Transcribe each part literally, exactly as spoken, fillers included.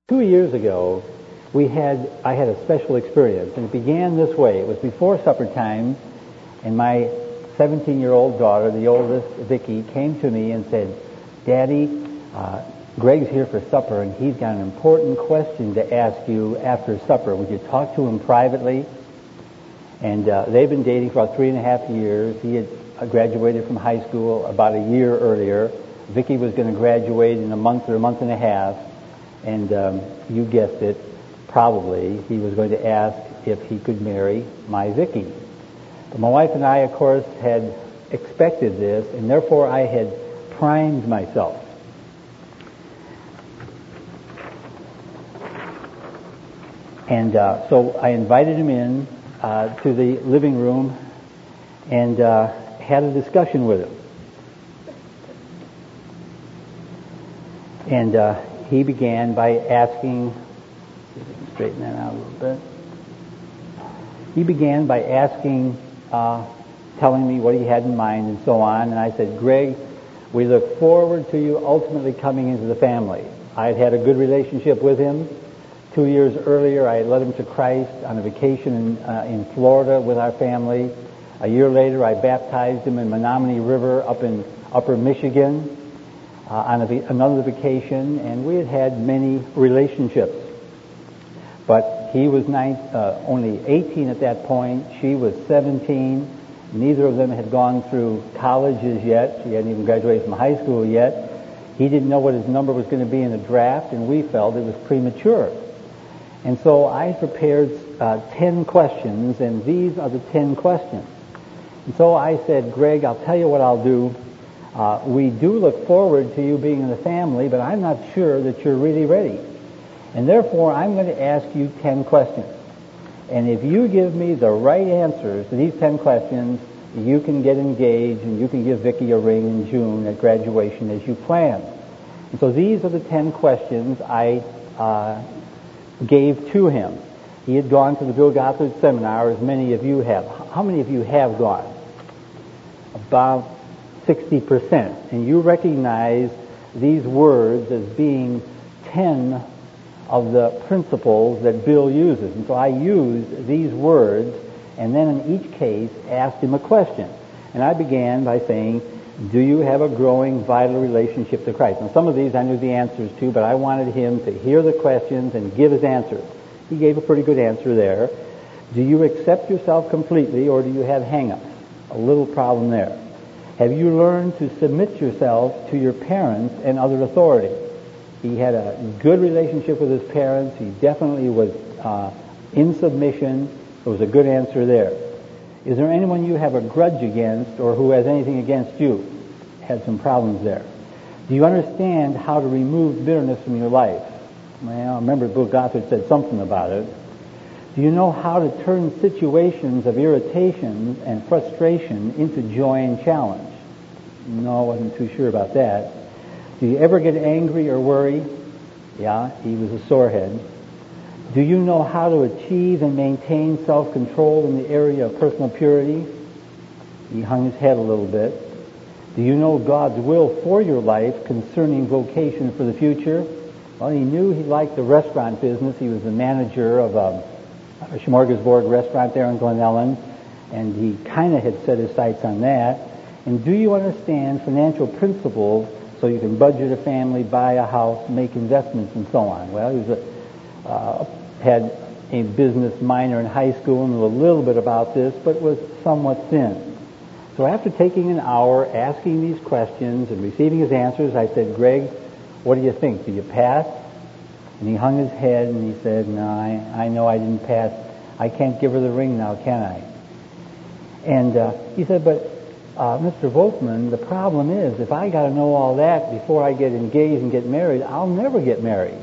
Two years ago, we had I had a special experience, and it began this way. It was before supper time, and my seventeen-year-old daughter, the oldest, Vicki, came to me and said, "Daddy, uh, Greg's here for supper, and he's got an important question to ask you after supper. Would you talk to him privately?" And uh, they've been dating for about three and a half years. He had uh, graduated from high school about a year earlier. Vicki was going to graduate in a month or a month and a half. And um, you guessed it, probably, he was going to ask if he could marry my Vicki. But my wife and I, of course, had expected this, and therefore I had primed myself. And uh, so I invited him in uh, to the living room and uh, had a discussion with him. And uh, he began by asking, see if I can straighten that out a little bit. He began by asking, uh, telling me what he had in mind and so on. And I said, "Greg, we look forward to you ultimately coming into the family." I had had a good relationship with him. Two years earlier, I had led him to Christ on a vacation in, uh, in Florida with our family. A year later, I baptized him in Menominee River up in Upper Michigan. Uh, on a, another vacation, and we had had many relationships. But he was nine, uh, only eighteen at that point. She was seventeen. Neither of them had gone through colleges yet. She hadn't even graduated from high school yet. He didn't know what his number was going to be in the draft, and we felt it was premature. And so I prepared uh, ten questions, and these are the ten questions. And so I said, "Greg, I'll tell you what I'll do. Uh, we do look forward to you being in the family, but I'm not sure that you're really ready. And therefore, I'm going to ask you ten questions. And if you give me the right answers to these ten questions, you can get engaged and you can give Vicki a ring in June at graduation as you planned." And so these are the ten questions I uh, gave to him. He had gone to the Bill Gothard seminar, as many of you have. How many of you have gone? About sixty percent. And you recognize these words as being ten of the principles that Bill uses. And so I used these words, and then in each case asked him a question. And I began by saying, "Do you have a growing, vital relationship to Christ?" Now some of these I knew the answers to, but I wanted him to hear the questions and give his answers. He gave a pretty good answer there. "Do you accept yourself completely, or do you have hang-ups?" A little problem there. "Have you learned to submit yourself to your parents and other authority?" He had a good relationship with his parents. He definitely was uh, in submission. There was a good answer there. "Is there anyone you have a grudge against or who has anything against you?" Had some problems there. "Do you understand how to remove bitterness from your life?" Well, I remember Bill Gothard said something about it. "Do you know how to turn situations of irritation and frustration into joy and challenge?" No, I wasn't too sure about that. "Do you ever get angry or worry?" Yeah, he was a sorehead. "Do you know how to achieve and maintain self-control in the area of personal purity?" He hung his head a little bit. "Do you know God's will for your life concerning vocation for the future?" Well, he knew he liked the restaurant business. He was the manager of a a smorgasbord restaurant there in Glen Ellen, and he kind of had set his sights on that. "And do you understand financial principles so you can budget a family, buy a house, make investments, and so on?" Well, he was a, uh, had a business minor in high school and knew a little bit about this, but was somewhat thin. So after taking an hour asking these questions and receiving his answers, I said, "Greg, what do you think? Do you pass?" And he hung his head and he said, "No, I, I know I didn't pass. I can't give her the ring now, can I?" And uh, he said, "But uh, Mister Volkman, the problem is if I got to know all that before I get engaged and get married, I'll never get married."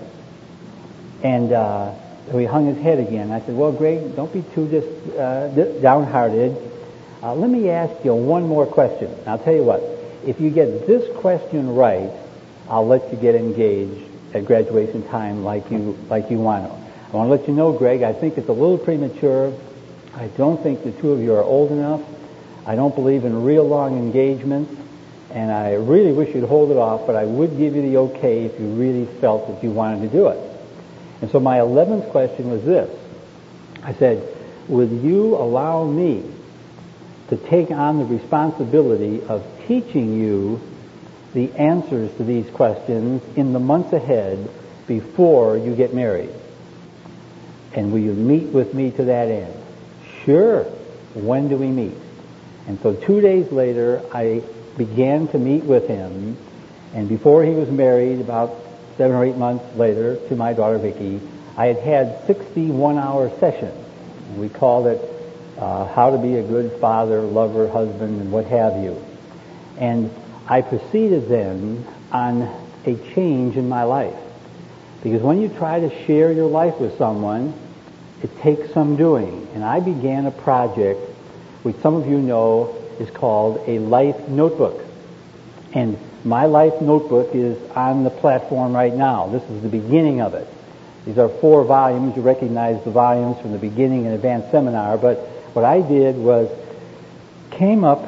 And uh, so he hung his head again. I said, "Well, Greg, don't be too dis, uh, downhearted. Uh, let me ask you one more question. And I'll tell you what, if you get this question right, I'll let you get engaged at graduation time like you like you want to. I want to let you know, Greg, I think it's a little premature. I don't think the two of you are old enough. I don't believe in real long engagements, and I really wish you'd hold it off, but I would give you the okay if you really felt that you wanted to do it." And so my eleventh question was this. I said, would you allow me to take on the responsibility of teaching you the answers to these questions in the months ahead before you get married? And will you meet with me to that end? Sure. When do we meet? And so two days later, I began to meet with him. And before he was married, about seven or eight months later, to my daughter Vicki, I had had sixty-one hour sessions. We called it uh, How to Be a Good Father, Lover, Husband, and what have you. And I proceeded then on a change in my life. Because when you try to share your life with someone, it takes some doing. And I began a project which some of you know is called a life notebook. And my life notebook is on the platform right now. This is the beginning of it. These are four volumes. You recognize the volumes from the beginning and advanced seminar. But what I did was came up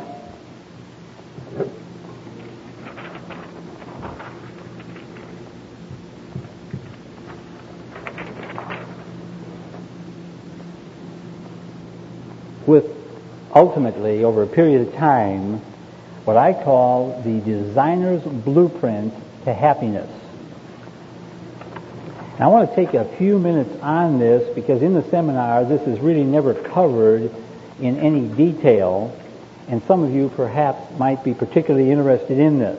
with ultimately, over a period of time, what I call the designer's blueprint to happiness. And I want to take a few minutes on this because in the seminar this is really never covered in any detail, and some of you perhaps might be particularly interested in this.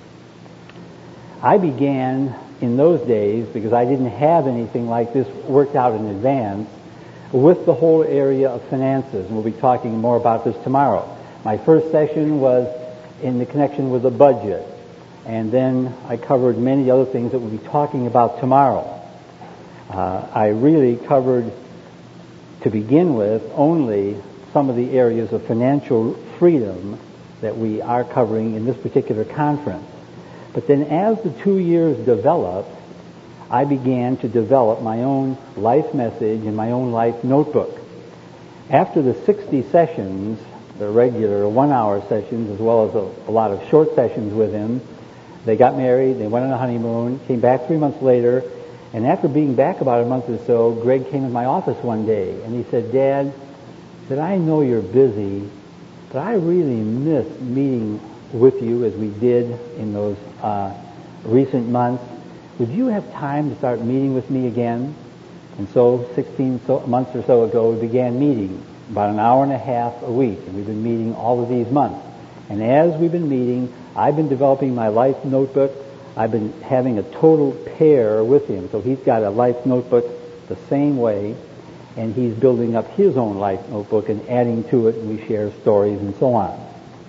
I began in those days, because I didn't have anything like this worked out in advance, with the whole area of finances, and we'll be talking more about this tomorrow. My first session was in the connection with the budget, and then I covered many other things that we'll be talking about tomorrow. Uh, I really covered, to begin with, only some of the areas of financial freedom that we are covering in this particular conference. But then as the two years developed, I began to develop my own life message and my own life notebook. After the sixty sessions, the regular one-hour sessions, as well as a, a lot of short sessions with him, they got married, they went on a honeymoon, came back three months later, and after being back about a month or so, Greg came to my office one day, and he said, "Dad," said, "I know you're busy, but I really miss meeting with you as we did in those uh, recent months. Would you have time to start meeting with me again?" And so sixteen so, months or so ago, we began meeting about an hour and a half a week, and we've been meeting all of these months. And as we've been meeting, I've been developing my life notebook. I've been having a total pair with him. So he's got a life notebook the same way, and he's building up his own life notebook and adding to it, and we share stories and so on.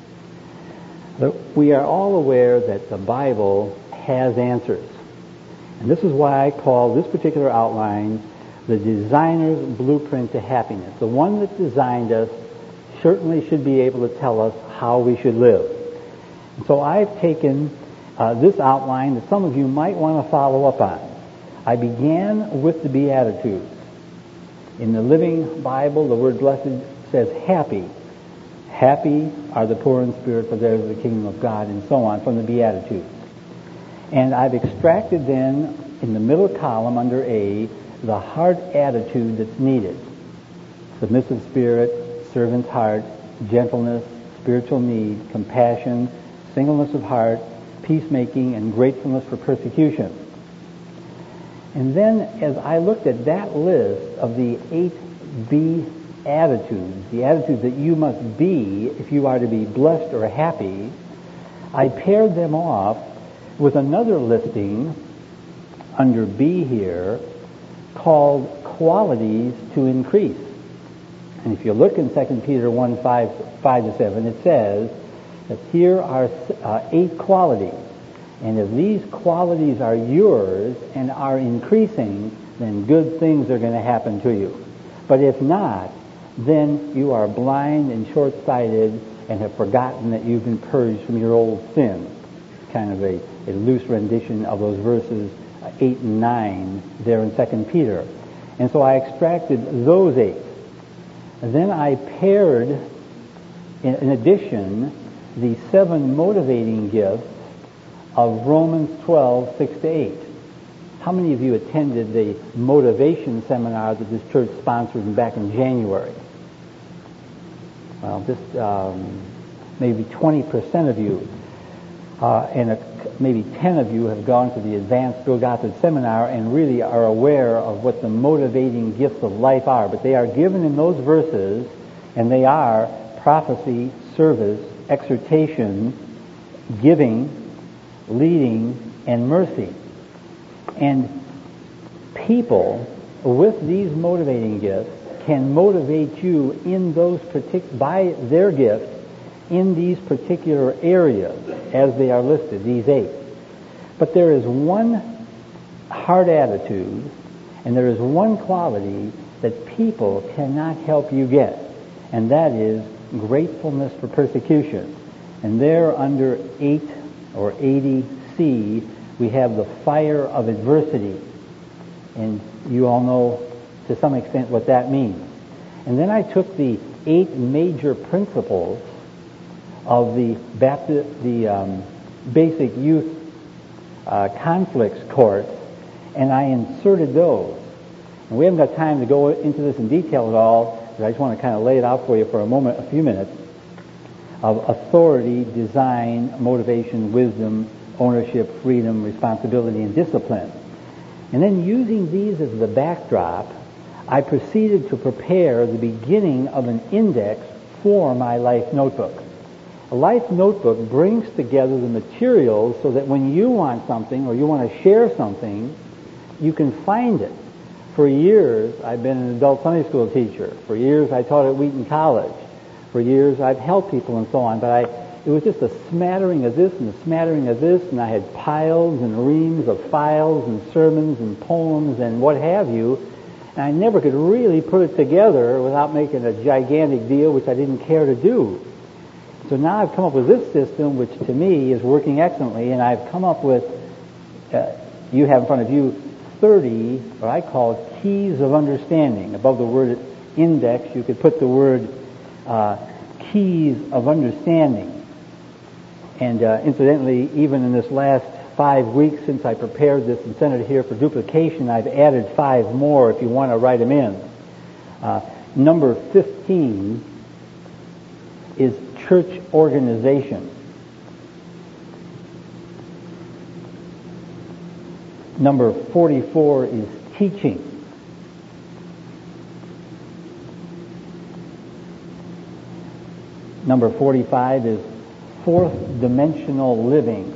But we are all aware that the Bible has answers. And this is why I call this particular outline the designer's blueprint to happiness. The one that designed us certainly should be able to tell us how we should live. And so I've taken uh, this outline that some of you might want to follow up on. I began with the Beatitudes. In the Living Bible, the word blessed says happy. Happy are the poor in spirit, for theirs is the kingdom of God, and so on, from the Beatitudes. And I've extracted then, in the middle column under A, the heart attitude that's needed. Submissive spirit, servant's heart, gentleness, spiritual need, compassion, singleness of heart, peacemaking, and gratefulness for persecution. And then as I looked at that list of the eight B attitudes, the attitudes that you must be if you are to be blessed or happy, I paired them off with another listing under B here called qualities to increase. And if you look in Second Peter one, five, five to seven, it says that here are uh, eight qualities. And if these qualities are yours and are increasing, then good things are going to happen to you. But if not, then you are blind and short-sighted and have forgotten that you've been purged from your old sin. Kind of a, a loose rendition of those verses eight and nine there in Second Peter. And so I extracted those eight. And then I paired, in, in addition, the seven motivating gifts of Romans twelve, six to eight. How many of you attended the motivation seminar that this church sponsored back in January? Well, just um, maybe twenty percent of you, uh, and a, maybe ten of you have gone to the Advanced Bill Gothard Seminar and really are aware of what the motivating gifts of life are. But they are given in those verses, and they are prophecy, service, exhortation, giving, leading, and mercy. And people with these motivating gifts can motivate you in those partic- by their gift in these particular areas as they are listed, these eight. But there is one hard attitude and there is one quality that people cannot help you get, and that is gratefulness for persecution. And there under eight or eighty C, we have the fire of adversity. And you all know to some extent what that means. And then I took the eight major principles of the Baptist, the um, basic youth uh, conflicts course, and I inserted those. And we haven't got time to go into this in detail at all, but I just want to kind of lay it out for you for a moment, a few minutes, of authority, design, motivation, wisdom, ownership, freedom, responsibility, and discipline. And then using these as the backdrop, I proceeded to prepare the beginning of an index for my life notebook. A life notebook brings together the materials so that when you want something or you want to share something, you can find it. For years, I've been an adult Sunday school teacher. For years, I taught at Wheaton College. For years, I've helped people and so on, but I it was just a smattering of this and a smattering of this, and I had piles and reams of files and sermons and poems and what have you, and I never could really put it together without making a gigantic deal, which I didn't care to do. So now I've come up with this system, which to me is working excellently, and I've come up with, uh, you have in front of you, thirty, what I call keys of understanding. Above the word index, you could put the word uh, keys of understanding. And uh, incidentally, even in this last five weeks since I prepared this and sent it here for duplication, I've added five more if you want to write them in. Uh, number fifteen is church organization. Number forty-four is teaching. Number forty-five is fourth dimensional living.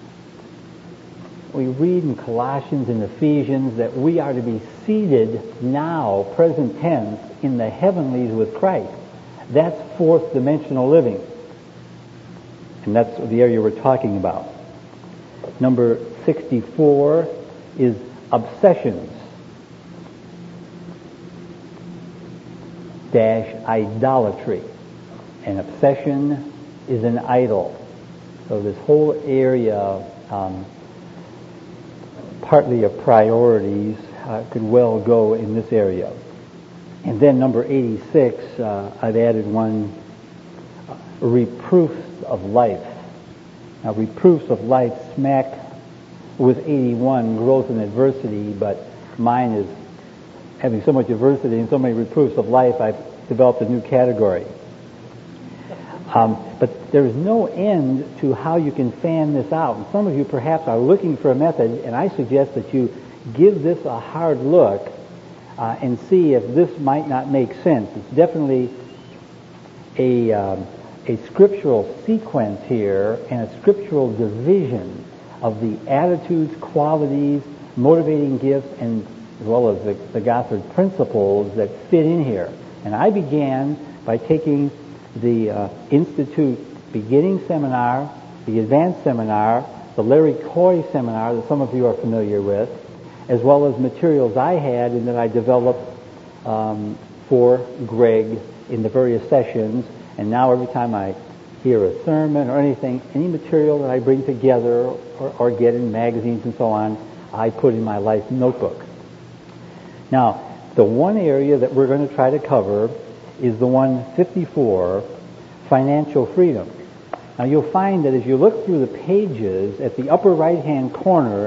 We read in Colossians and Ephesians that we are to be seated now, present tense, in the heavenlies with Christ. That's fourth dimensional living. And that's the area we're talking about. Number sixty-four is obsessions dash idolatry. An obsession is an idol. So this whole area, um, partly of priorities, uh, could well go in this area. And then number eighty-six, uh, I've added one, uh, reproofs of life. Now reproofs of life smack with eighty-one, growth and adversity, but mine is having so much adversity and so many reproofs of life, I've developed a new category. Um, but there is no end to how you can fan this out. And some of you perhaps are looking for a method, and I suggest that you give this a hard look uh, and see if this might not make sense. It's definitely a, um, a scriptural sequence here and a scriptural division of the attitudes, qualities, motivating gifts, and as well as the, the Gothard principles that fit in here. And I began by taking the uh, Institute Beginning Seminar, the Advanced Seminar, the Larry Coy Seminar that some of you are familiar with, as well as materials I had and that I developed um, for Greg in the various sessions. And now every time I hear a sermon or anything, any material that I bring together or, or get in magazines and so on, I put in my life notebook. Now, the one area that we're going to try to cover is the one fifty-four, financial freedom. Now you'll find that as you look through the pages, at the upper right-hand corner,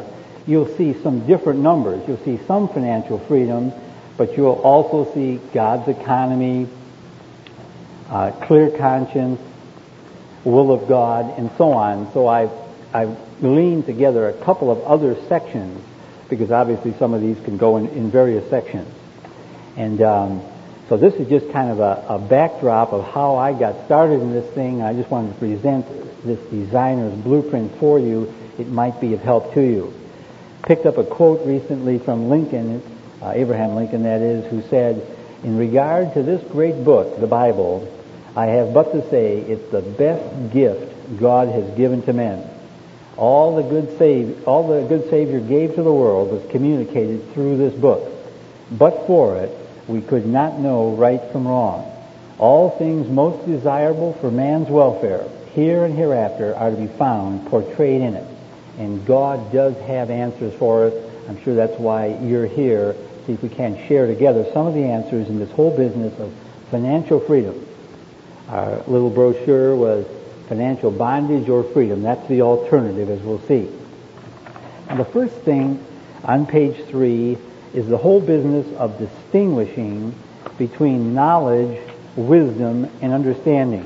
you'll see some different numbers. You'll see some financial freedom, but you'll also see God's economy, uh, clear conscience, will of God, and so on. So I've, I've leaned together a couple of other sections, because obviously some of these can go in, in various sections. And um, so this is just kind of a, a backdrop of how I got started in this thing. I just wanted to present this designer's blueprint for you. It might be of help to you. Picked up a quote recently from Lincoln, uh, Abraham Lincoln that is, who said, "In regard to this great book, the Bible, I have but to say it's the best gift God has given to men. All the good save, all the good Savior gave to the world was communicated through this book. But for it, we could not know right from wrong. All things most desirable for man's welfare, here and hereafter, are to be found portrayed in it. And God does have answers for us. I'm sure that's why you're here. See if we can share together some of the answers in this whole business of financial freedom." Our little brochure was Financial Bondage or Freedom. That's the alternative, as we'll see. And the first thing on page three is the whole business of distinguishing between knowledge, wisdom, and understanding.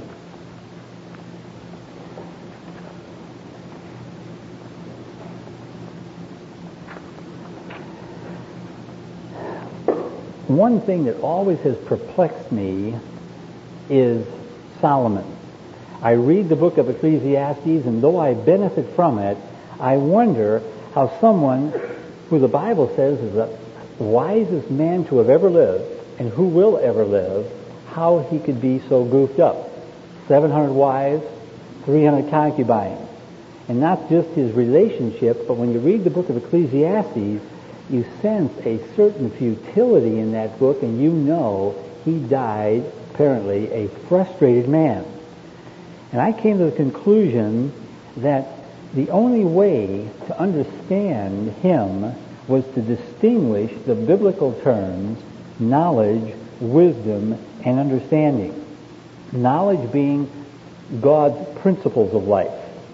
One thing that always has perplexed me is Solomon. I read the book of Ecclesiastes, and though I benefit from it, I wonder how someone who the Bible says is the wisest man to have ever lived and who will ever live, how he could be so goofed up. seven hundred wives, three hundred concubines. And not just his relationship, but when you read the book of Ecclesiastes, you sense a certain futility in that book, and you know he died, apparently, a frustrated man. And I came to the conclusion that the only way to understand him was to distinguish the biblical terms knowledge, wisdom, and understanding. Knowledge being God's principles of life.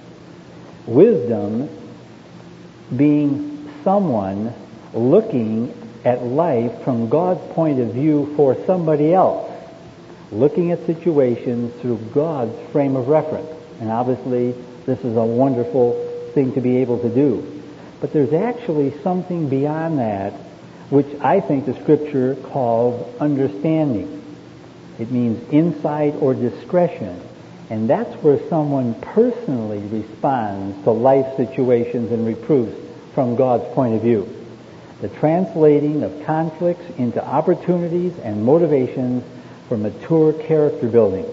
Wisdom being someone looking at life from God's point of view for somebody else. Looking at situations through God's frame of reference. And obviously, this is a wonderful thing to be able to do. But there's actually something beyond that, which I think the Scripture calls understanding. It means insight or discretion. And that's where someone personally responds to life situations and reproofs from God's point of view. The translating of conflicts into opportunities and motivations for mature character building.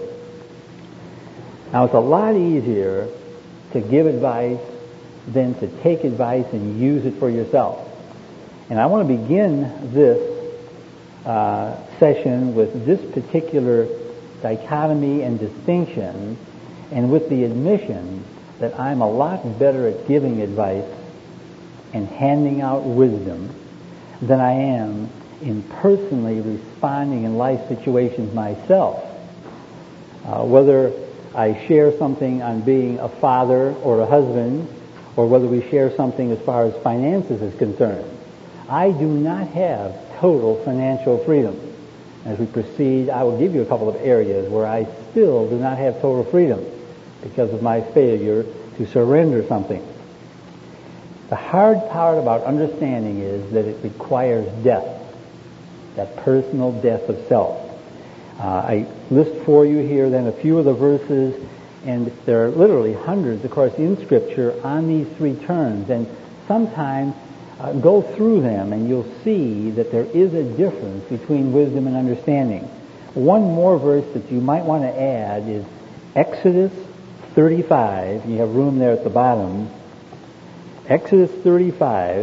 Now, it's a lot easier to give advice than to take advice and use it for yourself. And I want to begin this uh, session with this particular dichotomy and distinction, and with the admission that I'm a lot better at giving advice and handing out wisdom than I am in personally responding in life situations myself. Uh, whether I share something on being a father or a husband, or whether we share something as far as finances is concerned, I do not have total financial freedom. As we proceed, I will give you a couple of areas where I still do not have total freedom because of my failure to surrender something. The hard part about understanding is that it requires death, that personal death of self. Uh, I list for you here then a few of the verses, and there are literally hundreds, of course, in Scripture on these three terms. And sometimes uh, go through them and you'll see that there is a difference between wisdom and understanding. One more verse that you might want to add is Exodus thirty-five. You have room there at the bottom. Exodus thirty-five.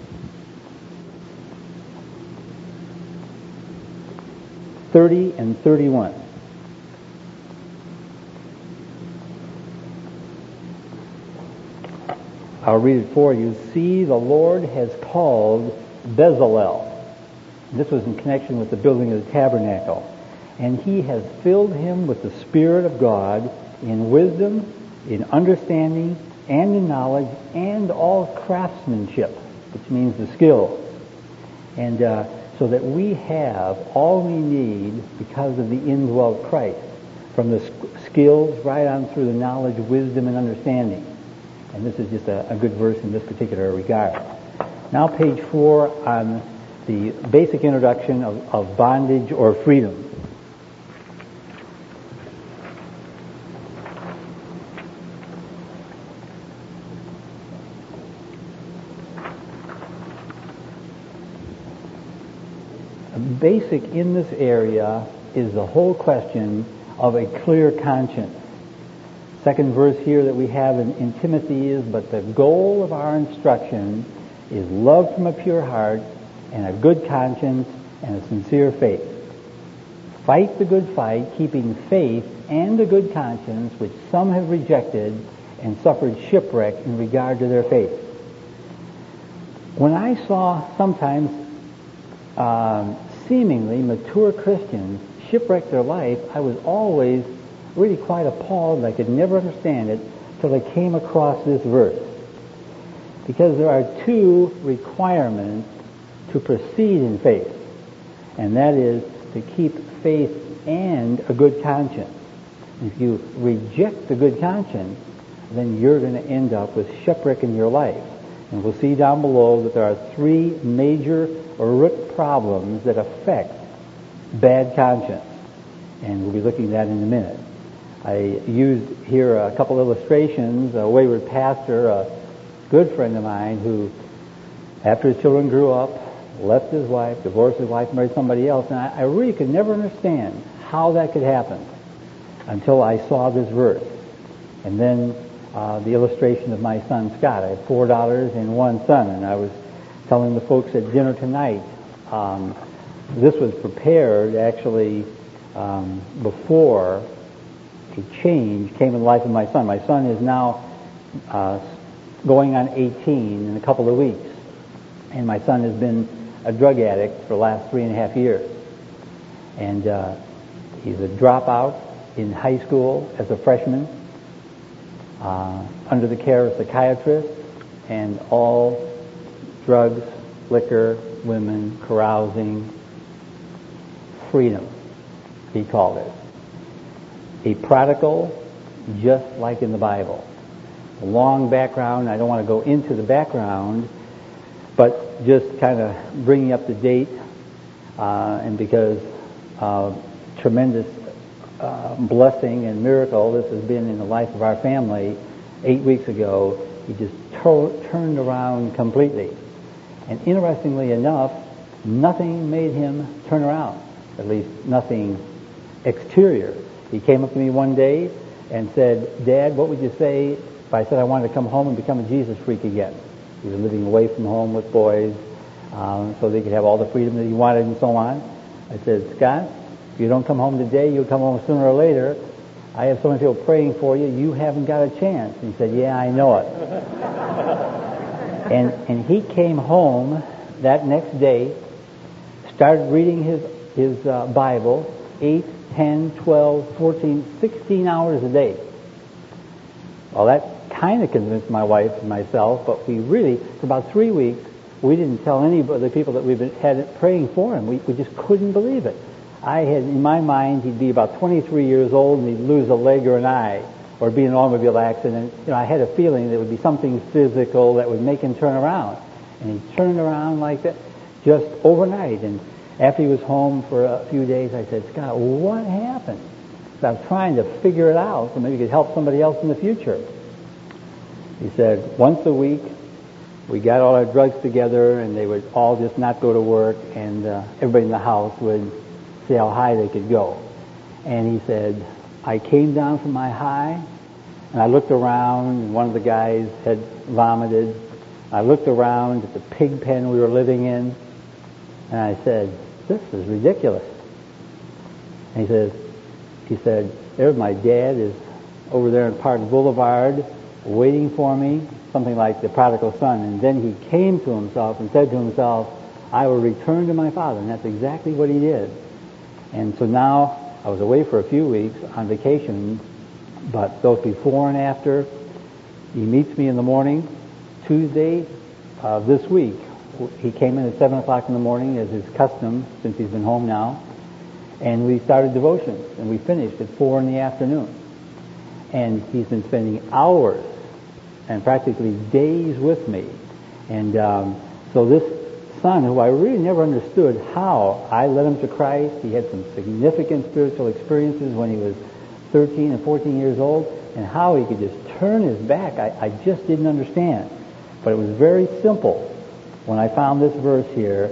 thirty and thirty-one. I'll read it for you. See, the Lord has called Bezalel. This was in connection with the building of the tabernacle. And he has filled him with the Spirit of God in wisdom, in understanding, and in knowledge, and all craftsmanship. which means the skills. And uh, so that we have all we need because of the indwelt Christ, from the skills right on through the knowledge, wisdom, and understanding. And this is just a, a good verse in this particular regard. Now page four on the basic introduction of, of bondage or freedom. Basic in this area is the whole question of a clear conscience. Second verse here that we have in, in Timothy is, but the goal of our instruction is love from a pure heart and a good conscience and a sincere faith. Fight the good fight, keeping faith and a good conscience, which some have rejected and suffered shipwreck in regard to their faith. When I saw sometimes um, seemingly mature Christians shipwreck their life, I was always really quite appalled. I could never understand it till I came across this verse. Because there are two requirements to proceed in faith, and that is to keep faith and a good conscience. If you reject the good conscience, then you're going to end up with shipwreck in your life. And we'll see down below that there are three major root problems that affect bad conscience. And we'll be looking at that in a minute. I used here a couple illustrations. A wayward pastor, a good friend of mine, who, after his children grew up, left his wife, divorced his wife, married somebody else. And I, I really could never understand how that could happen until I saw this verse. And then uh, the illustration of my son Scott. I have four daughters and one son, and I was telling the folks at dinner tonight, um, this was prepared actually um, before a change came in the life of my son. My son is now uh, going on eighteen in a couple of weeks, and my son has been a drug addict for the last three and a half years. And uh, he's a dropout in high school as a freshman, uh, under the care of psychiatrists, and all drugs, liquor, women, carousing, freedom, he called it. A prodigal, just like in the Bible. A long background. I don't want to go into the background, but just kind of bringing up to date, uh, and because uh, tremendous uh, blessing and miracle this has been in the life of our family. Eight weeks ago, he just to- turned around completely. And interestingly enough, nothing made him turn around, at least nothing exterior. He came up to me one day and said, "Dad, what would you say if I said I wanted to come home and become a Jesus freak again?" He was living away from home with boys, um, so they could have all the freedom that he wanted and so on. I said, "Scott, if you don't come home today, you'll come home sooner or later. I have so many people praying for you. You haven't got a chance." And he said, "Yeah, I know it." and and he came home that next day, started reading his his uh, Bible, eight, ten, twelve, fourteen, sixteen hours a day. Well, that kind of convinced my wife and myself, but we really, for about three weeks, we didn't tell any of the people that we've been, had praying for him. We, we just couldn't believe it. I had, in my mind, he'd be about twenty-three years old and he'd lose a leg or an eye or be in an automobile accident. You know, I had a feeling there would be something physical that would make him turn around. And he turned around like that just overnight. And after he was home for a few days, I said, "Scott, what happened?" So I was trying to figure it out so maybe he could help somebody else in the future. He said, once a week, we got all our drugs together and they would all just not go to work, and uh, everybody in the house would see how high they could go. And he said, I came down from my high and I looked around, and one of the guys had vomited. I looked around at the pig pen we were living in, and I said, this is ridiculous. And he says, he said, there's my dad is over there in Park Boulevard waiting for me, something like the prodigal son. And then he came to himself and said to himself, I will return to my father. And that's exactly what he did. And so now I was away for a few weeks on vacation, but both before and after, he meets me in the morning, Tuesday, uh, this week. He came in at seven o'clock in the morning, as is custom since he's been home now, and we started devotions, and we finished at four in the afternoon. And he's been spending hours and practically days with me. And um, so this son, who I really never understood how I led him to Christ, he had some significant spiritual experiences when he was thirteen and fourteen years old, and how he could just turn his back, I, I just didn't understand. But it was very simple. When I found this verse here,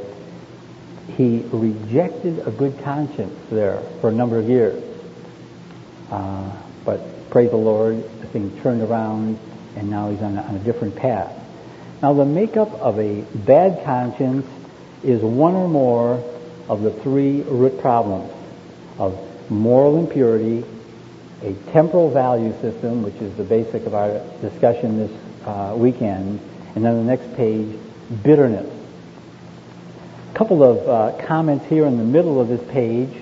he rejected a good conscience there for a number of years. Uh, but praise the Lord, the thing turned around, and now he's on a, on a different path. Now, the makeup of a bad conscience is one or more of the three root problems of moral impurity, a temporal value system, which is the basic of our discussion this uh, weekend, and then the next page, bitterness. A couple of uh, comments here in the middle of this page.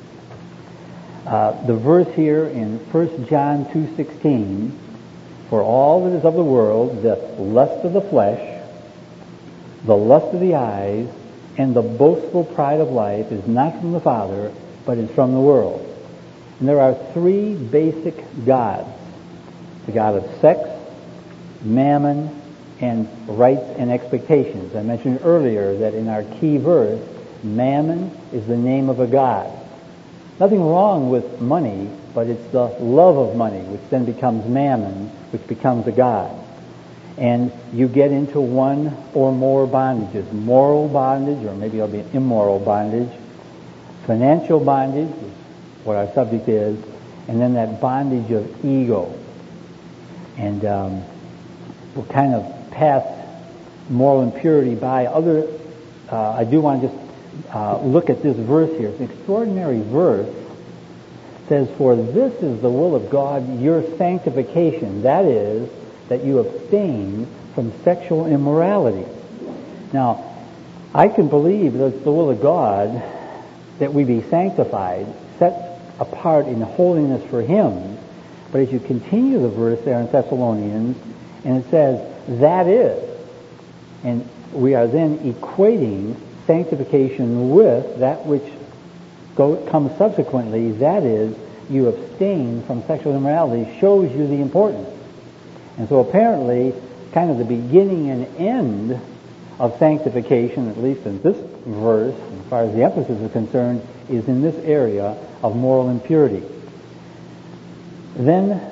Uh, the verse here in First John two sixteen, for all that is of the world, the lust of the flesh, the lust of the eyes, and the boastful pride of life is not from the Father, but is from the world. And there are three basic gods: the god of sex, mammon, and rights and expectations. I mentioned earlier that in our key verse, mammon is the name of a god. Nothing wrong with money, but it's the love of money, which then becomes mammon, which becomes a god. And you get into one or more bondages: moral bondage, or maybe it'll be an immoral bondage, financial bondage, which is what our subject is, and then that bondage of ego. And um, we'll kind of pass moral impurity by. Other, uh, I do want to just uh, look at this verse here. It's an extraordinary verse. It says, for this is the will of God, your sanctification. That is, that you abstain from sexual immorality. Now, I can believe that it's the will of God that we be sanctified, set apart in holiness for Him. But as you continue the verse there in Thessalonians, and it says, that is, and we are then equating sanctification with that which go, comes subsequently, that is, you abstain from sexual immorality, shows you the importance. And so apparently, kind of the beginning and end of sanctification, at least in this verse, as far as the emphasis is concerned, is in this area of moral impurity. Then,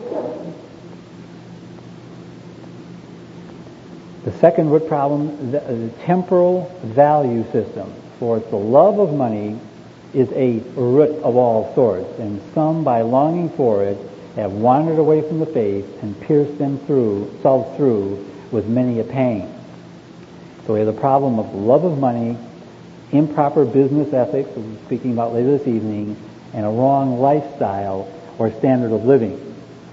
the second root problem, the, the temporal value system. For it's the love of money is a root of all sorts, and some, by longing for it, have wandered away from the faith and pierced them through, selves through with many a pain. So we have the problem of love of money, improper business ethics, we'll be speaking about later this evening, and a wrong lifestyle or standard of living.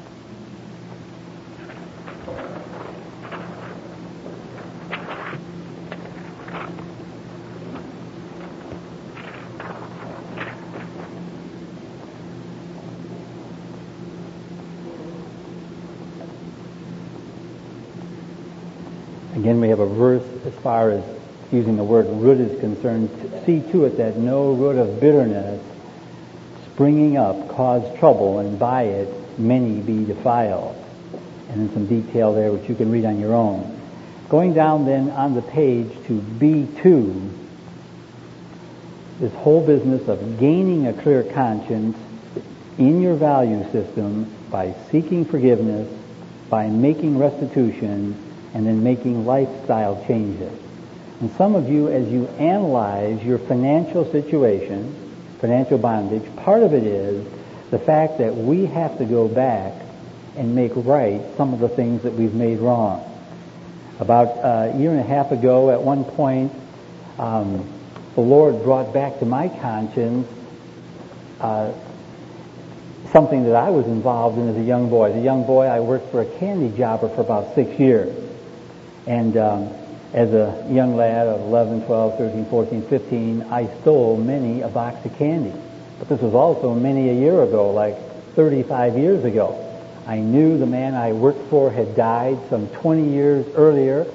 Again, we have a verse as far as using the word root is concerned. See to it that no root of bitterness springing up cause trouble, and by it many be defiled. And then some detail there which you can read on your own. Going down then on the page to B two, this whole business of gaining a clear conscience in your value system by seeking forgiveness, by making restitution, and then making lifestyle changes. And some of you, as you analyze your financial situation, financial bondage, part of it is the fact that we have to go back and make right some of the things that we've made wrong. About a year and a half ago, at one point, um, the Lord brought back to my conscience uh, something that I was involved in as a young boy. As a young boy, I worked for a candy jobber for about six years. And um, as a young lad of eleven, twelve, thirteen, fourteen, fifteen, I stole many a box of candy. But this was also many a year ago, like thirty-five years ago. I knew the man I worked for had died some twenty years earlier, but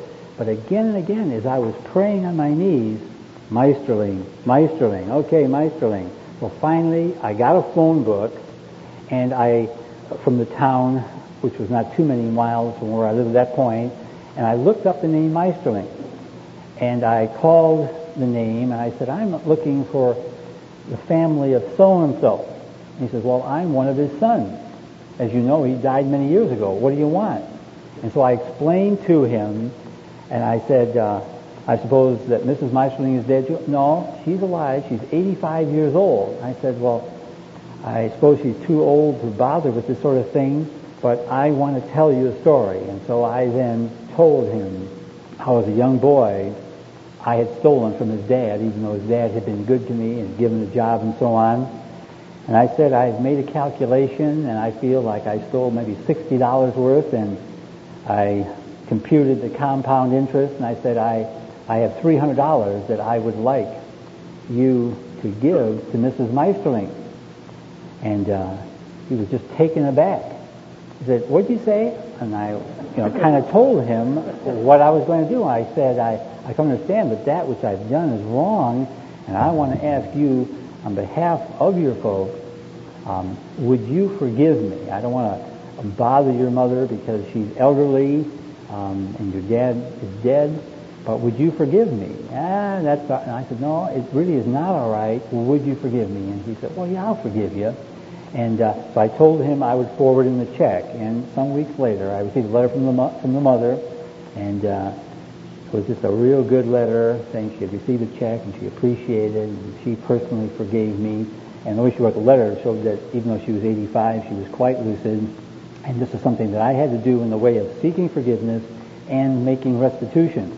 But again and again, as I was praying on my knees, Meisterling, Meisterling, okay, Meisterling. Well, finally, I got a phone book, and I, from the town, which was not too many miles from where I lived at that point, and I looked up the name Meisterling. And I called the name, and I said, I'm looking for the family of so-and-so. And he says, well, I'm one of his sons. As you know, he died many years ago. What do you want? And so I explained to him, and I said, uh, I suppose that Missus Meisterling is dead too? No, she's alive. She's eighty-five years old. I said, well, I suppose she's too old to bother with this sort of thing, but I want to tell you a story. And so I then told him how, as a young boy, I had stolen from his dad, even though his dad had been good to me and given a job and so on. And I said, I've made a calculation, and I feel like I stole maybe sixty dollars worth, and I computed the compound interest, and I said, I, I have three hundred dollars that I would like you to give to Missus Meisterling. And uh, he was just taken aback. He said, what'd you say? And I, you know, kind of told him what I was going to do. I said, I, I can understand, but that which I've done is wrong, and I want to ask you, on behalf of your folks, um, would you forgive me? I don't want to bother your mother because she's elderly, um, and your dad is dead, but would you forgive me? Ah, that's not, and I said, no, it really is not all right. Well, would you forgive me? And he said, well, yeah, I'll forgive you. And uh, so I told him I would forward him the check. And some weeks later, I received a letter from the mo- from the mother, and uh, it was just a real good letter saying she had received a check and she appreciated it, and she personally forgave me. And the way she wrote the letter showed that even though she was eighty-five, she was quite lucid. And this is something that I had to do in the way of seeking forgiveness and making restitution.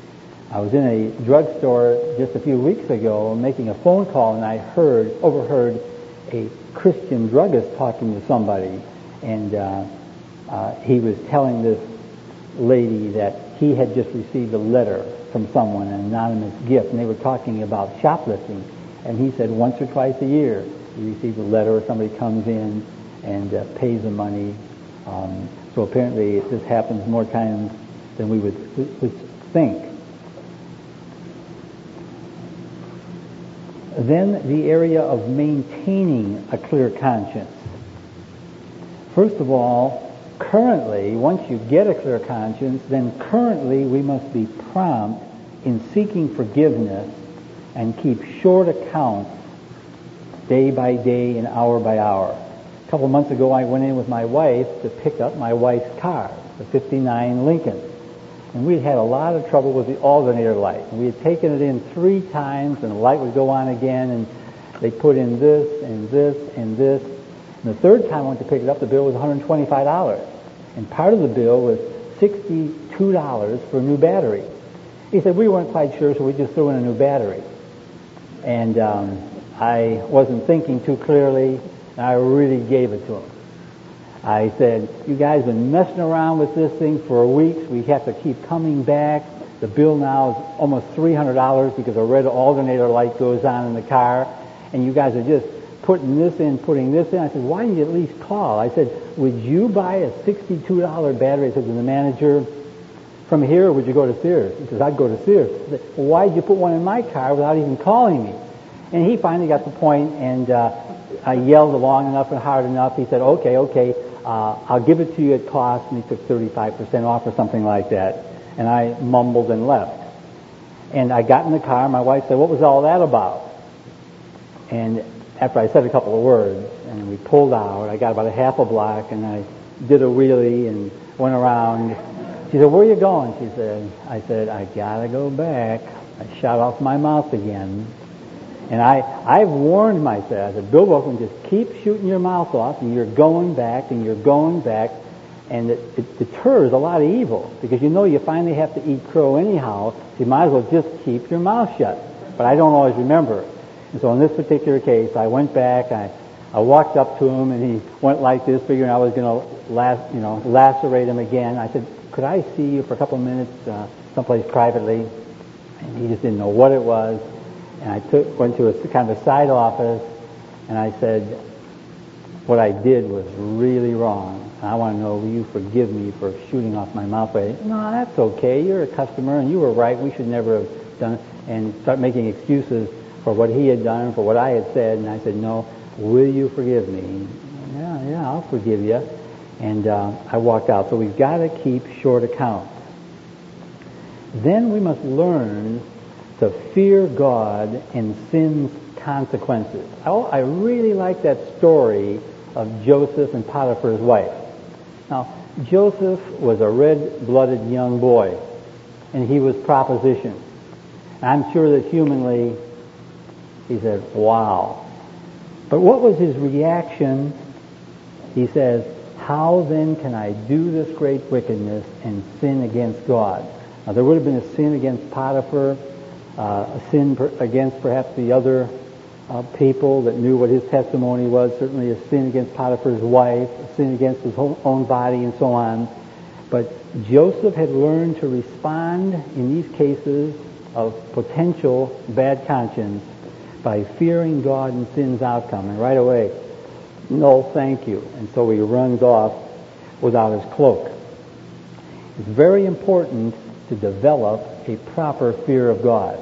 I was in a drugstore just a few weeks ago making a phone call, and I heard, overheard a Christian druggist talking to somebody, and uh, uh, he was telling this lady that he had just received a letter from someone, an anonymous gift, and they were talking about shoplifting. And he said once or twice a year he receives a letter, or somebody comes in and uh, pays the money. Um, so apparently this happens more times than we would, would think. Then the area of maintaining a clear conscience. First of all, currently, once you get a clear conscience, then currently we must be prompt in seeking forgiveness and keep short accounts day by day and hour by hour. A couple of months ago, I went in with my wife to pick up my wife's car, the fifty-nine Lincoln. And we had a lot of trouble with the alternator light. And we had taken it in three times, and the light would go on again, and they put in this and this and this. And the third time I went to pick it up, the bill was one hundred twenty-five dollars. And part of the bill was sixty-two dollars for a new battery. He said, we weren't quite sure, so we just threw in a new battery. And um, I wasn't thinking too clearly, and I really gave it to him. I said, you guys have been messing around with this thing for weeks. We have to keep coming back. The bill now is almost three hundred dollars because a red alternator light goes on in the car. And you guys are just putting this in, putting this in. I said, why didn't you at least call? I said, would you buy a sixty-two dollars battery? I said to the manager, from here, or would you go to Sears? He says, I'd go to Sears. I said, well, why did you put one in my car without even calling me? And he finally got the point, and uh, I yelled long enough and hard enough. He said, okay, okay. Uh, I'll give it to you at cost, and he took thirty-five percent off or something like that. And I mumbled and left. And I got in the car, my wife said, what was all that about? And after I said a couple of words, and we pulled out, I got about a half a block, and I did a wheelie and went around. She said, where are you going? She said, I said, I gotta go back. I shot off my mouth again. And I, I've warned myself, I said, Bill Wilson, just keep shooting your mouth off, and you're going back, and you're going back, and it, it deters a lot of evil, because you know you finally have to eat crow anyhow, so you might as well just keep your mouth shut. But I don't always remember it. And so in this particular case, I went back, I, I walked up to him, and he went like this, figuring I was going to las, you know, lacerate him again. I said, could I see you for a couple of minutes uh, someplace privately? And he just didn't know what it was. And I took, went to a kind of a side office, and I said, what I did was really wrong. I want to know, will you forgive me for shooting off my mouth? By, no, that's okay. You're a customer, and you were right. We should never have done it. And start making excuses for what he had done, for what I had said. And I said, no, will you forgive me? Yeah, yeah, I'll forgive you. And uh, I walked out. So we've got to keep short accounts. Then we must learn to fear God and sin's consequences. Oh, I really like that story of Joseph and Potiphar's wife. Now, Joseph was a red-blooded young boy, and he was propositioned. I'm sure that humanly, he said, wow. But what was his reaction? He says, how then can I do this great wickedness and sin against God? Now, there would have been a sin against Potiphar, uh, a sin per- against perhaps the other uh, people that knew what his testimony was, certainly a sin against Potiphar's wife, a sin against his own body, and so on. But Joseph had learned to respond in these cases of potential bad conscience by fearing God and sin's outcome. And right away, no, thank you. And so he runs off without his cloak. It's very important to develop a proper fear of God.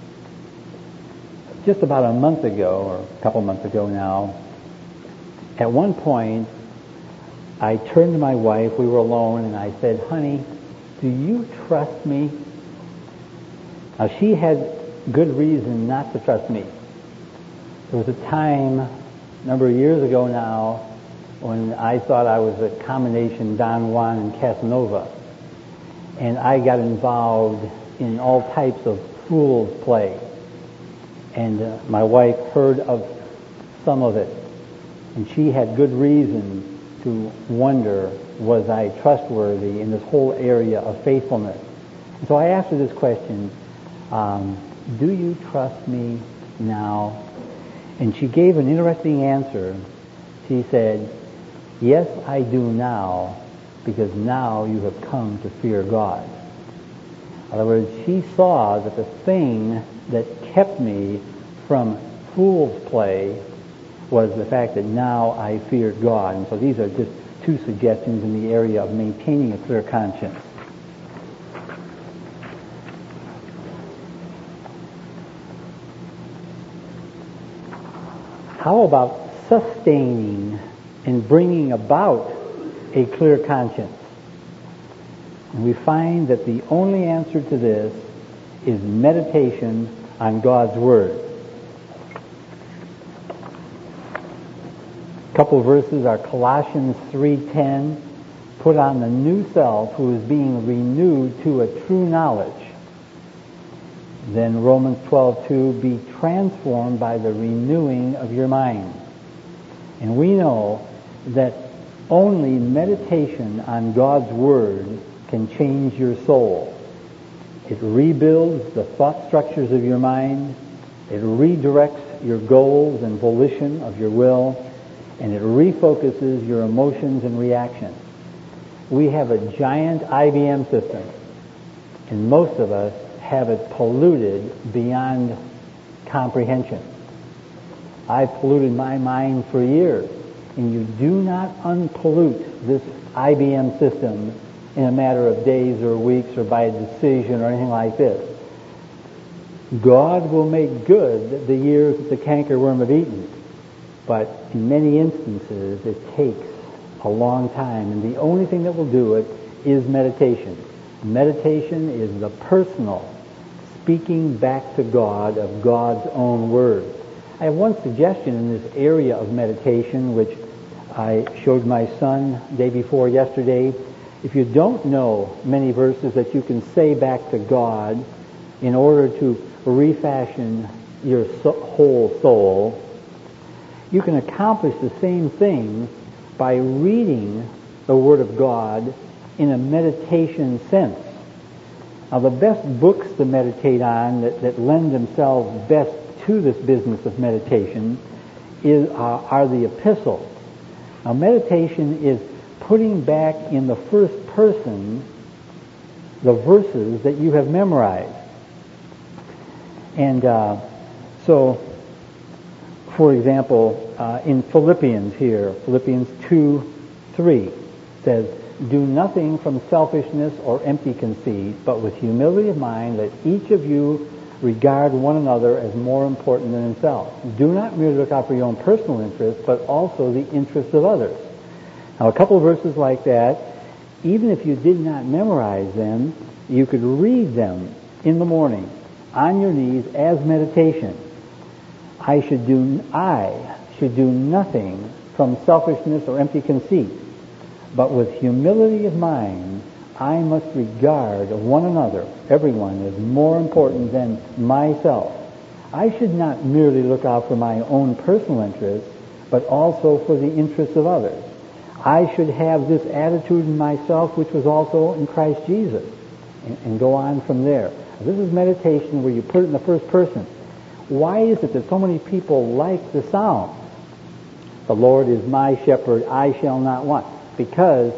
Just about a month ago, or a couple months ago now, at one point, I turned to my wife, we were alone, and I said, honey, do you trust me? Now, she had good reason not to trust me. There was a time, a number of years ago now, when I thought I was a combination Don Juan and Casanova. And I got involved in all types of fool's play. And uh, my wife heard of some of it. And she had good reason to wonder, was I trustworthy in this whole area of faithfulness? And so I asked her this question, um, do you trust me now? And she gave an interesting answer. She said, yes, I do now, because now you have come to fear God. In other words, she saw that the thing that kept me from fool's play was the fact that now I feared God. And so these are just two suggestions in the area of maintaining a clear conscience. How about sustaining and bringing about a clear conscience? And we find that the only answer to this is meditation on God's Word. A couple of verses are Colossians three ten, put on the new self who is being renewed to a true knowledge. Then Romans twelve two, be transformed by the renewing of your mind. And we know that only meditation on God's Word can change your soul. It rebuilds the thought structures of your mind. It redirects your goals and volition of your will. And it refocuses your emotions and reactions. We have a giant I B M system, and most of us have it polluted beyond comprehension. I've polluted my mind for years, and you do not unpollute this I B M system in a matter of days or weeks or by a decision or anything like this. God will make good the years that the cankerworm have eaten, but in many instances it takes a long time, and the only thing that will do it is meditation. Meditation is the personal speaking back to God of God's own Word. I have one suggestion in this area of meditation, which I showed my son day before yesterday. If you don't know many verses that you can say back to God in order to refashion your so- whole soul, you can accomplish the same thing by reading the Word of God in a meditation sense. Now, the best books to meditate on that, that lend themselves best to this business of meditation is, uh, are the epistles. Now, meditation is putting back in the first person the verses that you have memorized. And uh, so For example, uh, in Philippians here, Philippians two three says, "Do nothing from selfishness or empty conceit, but with humility of mind let each of you regard one another as more important than himself. Do not merely look out for your own personal interests, but also the interests of others." Now, a couple of verses like that, even if you did not memorize them, you could read them in the morning on your knees as meditation. I should do I should do nothing from selfishness or empty conceit, but with humility of mind I must regard one another, everyone, as more important than myself. I should not merely look out for my own personal interests, but also for the interests of others. I should have this attitude in myself which was also in Christ Jesus, and, and go on from there. This is meditation where you put it in the first person. Why is it that so many people like the Psalms? The Lord is my shepherd, I shall not want. Because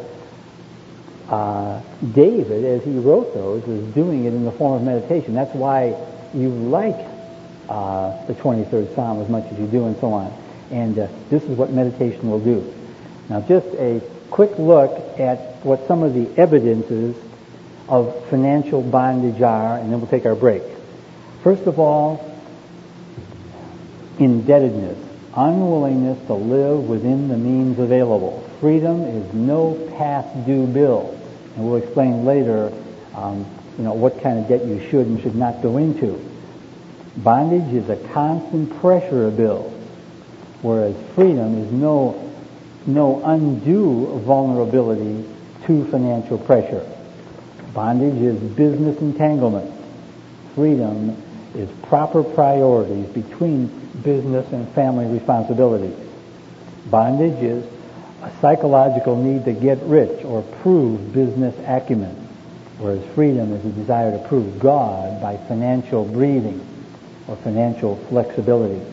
uh, David, as he wrote those, was doing it in the form of meditation. That's why you like uh, the twenty-third Psalm as much as you do, and so on. And uh, this is what meditation will do. Now, just a quick look at what some of the evidences of financial bondage are, and then we'll take our break. First of all, indebtedness, unwillingness to live within the means available. Freedom is no past due bills, and we'll explain later, um, you know, what kind of debt you should and should not go into. Bondage is a constant pressure of bills, whereas freedom is no no undue vulnerability to financial pressure. Bondage is business entanglement. Freedom is proper priorities between business and family responsibilities. Bondage is a psychological need to get rich or prove business acumen, whereas freedom is a desire to prove God by financial breathing or financial flexibility.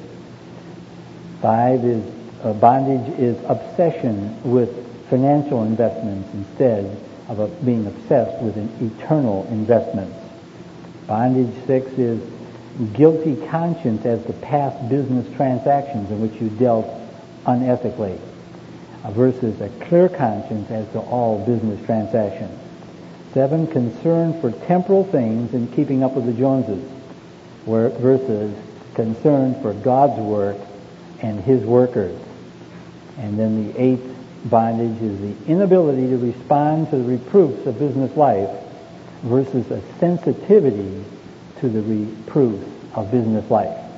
Five is uh, bondage is obsession with financial investments instead of a, being obsessed with an eternal investments. Bondage six is guilty conscience as to past business transactions in which you dealt unethically, uh, versus a clear conscience as to all business transactions. Seven, concern for temporal things and keeping up with the Joneses, where, versus concern for God's work and His workers. And then the eighth bondage is the inability to respond to the reproofs of business life versus a sensitivity to the reproofs of business life.